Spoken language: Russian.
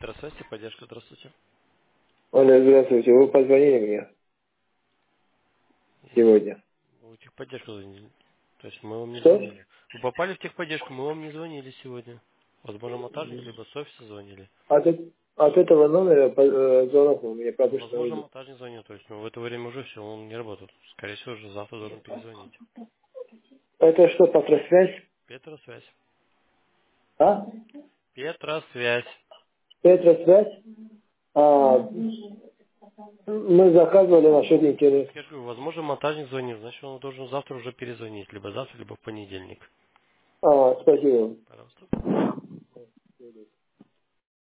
Петросвязь, поддержка, здравствуйте. Оля, здравствуйте. Вы позвонили мне сегодня. Вы в техподдержку звонили. То есть мы вам не Что? звонили. Вы попали в техподдержку, мы вам не звонили сегодня. Возможно, монтажник, либо с офиса звонили. От этого номера звонок у меня Ну, пропущен возможно, идет. монтажник звонил. То есть, в это время уже все, он не работает. Скорее всего, уже завтра должен перезвонить. Это что, Петросвязь? Петросвязь. А? Петросвязь. Петросвязь? А, мы заказывали насчет интернета. Я же говорю, возможно, монтажник звонил. Значит, он должен завтра уже перезвонить. Либо завтра, либо в понедельник. Спасибо. Пожалуйста.